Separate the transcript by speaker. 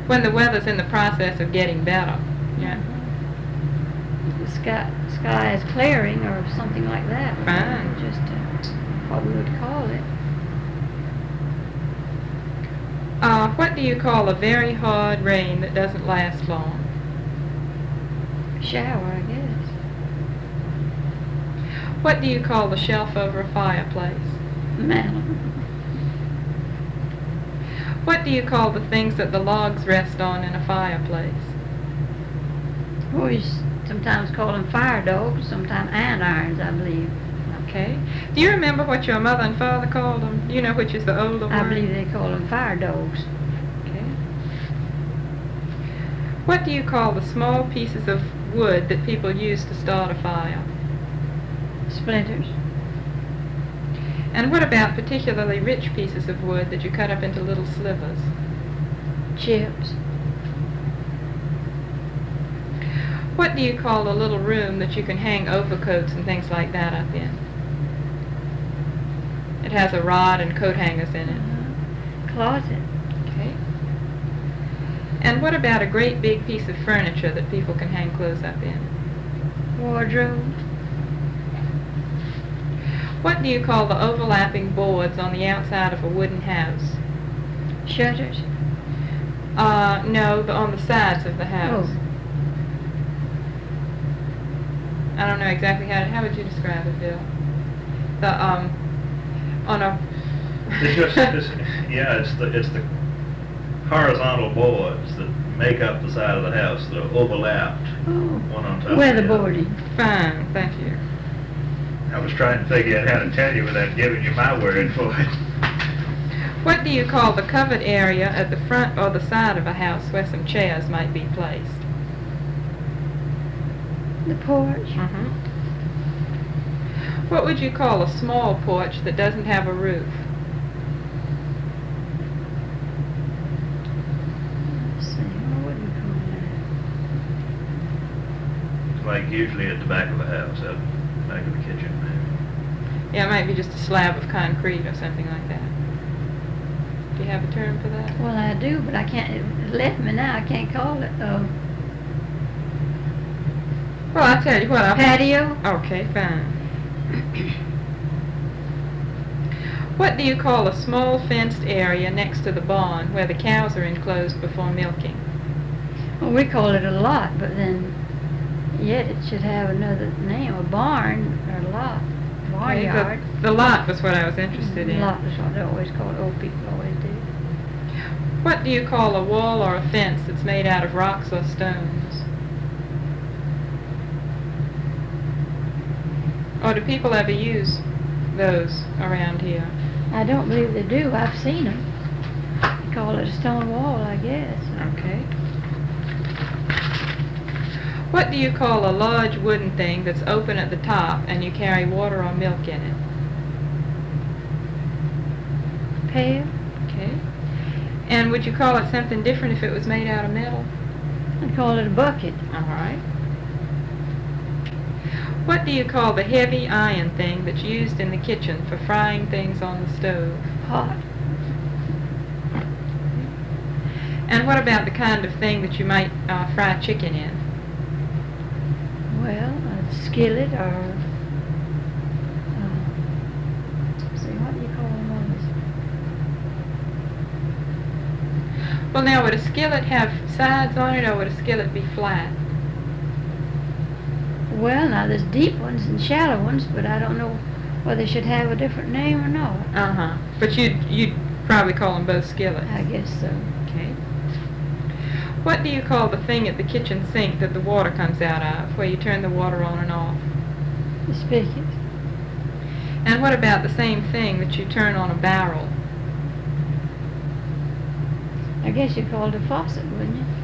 Speaker 1: when the weather's in the process of getting better. Yeah.
Speaker 2: The sky is clearing or something like that.
Speaker 1: Fine.
Speaker 2: Just what we would call it.
Speaker 1: What do you call a very hard rain that doesn't last long?
Speaker 2: Shower, I guess.
Speaker 1: What do you call the shelf over a fireplace?
Speaker 2: Mantle.
Speaker 1: What do you call the things that the logs rest on in a fireplace?
Speaker 2: We sometimes call them fire dogs, sometimes iron-irons, I believe.
Speaker 1: Okay. Do you remember what your mother and father called them? Do you know which is the older one?
Speaker 2: I believe they call them fire dogs.
Speaker 1: Okay. What do you call the small pieces of wood that people use to start a fire?
Speaker 2: Splinters.
Speaker 1: And what about particularly rich pieces of wood that you cut up into little slivers?
Speaker 2: Chips.
Speaker 1: What do you call a little room that you can hang overcoats and things like that up in? It has a rod and coat hangers in it.
Speaker 2: Closet.
Speaker 1: Okay. And what about a great big piece of furniture that people can hang clothes up in?
Speaker 2: Wardrobe.
Speaker 1: What do you call the overlapping boards on the outside of a wooden house?
Speaker 2: Shutters.
Speaker 1: No, on the sides of the house.
Speaker 2: Oh.
Speaker 1: I don't know exactly how would you describe it, Bill? On a...
Speaker 3: It's the horizontal boards that make up the side of the house that are overlapped, one on top of the other.
Speaker 2: Weatherboarding.
Speaker 1: Fine, thank you.
Speaker 3: I was trying to figure out how to tell you without giving you my word for it.
Speaker 1: What do you call the covered area at the front or the side of a house where some chairs might be placed?
Speaker 2: The porch.
Speaker 1: Mm-hmm. What would you call a small porch that doesn't have a roof?
Speaker 2: Let's see, what would we call that?
Speaker 3: Like usually at the back of the house, out back of the kitchen.
Speaker 1: Yeah, it might be just a slab of concrete or something like that. Do you have a term for that?
Speaker 2: Well, I do, but I can't, it left me now, I can't call it,
Speaker 1: Well, I'll tell you what.
Speaker 2: patio.
Speaker 1: Okay, fine. What do you call a small fenced area next to the barn where the cows are enclosed before milking?
Speaker 2: Well, we call it a lot, but then, yet it should have another name, a barn or a lot, barnyard.
Speaker 1: The lot was what I was interested in.
Speaker 2: Lot is what they always call it, old people always do.
Speaker 1: What do you call a wall or a fence that's made out of rocks or stones? Or do people ever use those around here?
Speaker 2: I don't believe they do. I've seen them. They call it a stone wall, I guess.
Speaker 1: Okay. What do you call a large wooden thing that's open at the top and you carry water or milk in it?
Speaker 2: Pail.
Speaker 1: Okay. And would you call it something different if it was made out of metal?
Speaker 2: I'd call it a bucket.
Speaker 1: All right. What do you call the heavy iron thing that's used in the kitchen for frying things on the stove?
Speaker 2: Pot.
Speaker 1: And what about the kind of thing that you might fry chicken in?
Speaker 2: Well, a skillet or, what do you call them others?
Speaker 1: Well, now, would a skillet have sides on it, or would a skillet be flat?
Speaker 2: Well, now there's deep ones and shallow ones, but I don't know whether they should have a different name or not.
Speaker 1: Uh-huh. But you'd probably call them both skillets.
Speaker 2: I guess so.
Speaker 1: Okay. What do you call the thing at the kitchen sink that the water comes out of, where you turn the water on and off?
Speaker 2: The spigot.
Speaker 1: And what about the same thing that you turn on a barrel?
Speaker 2: I guess you'd call it a faucet, wouldn't you?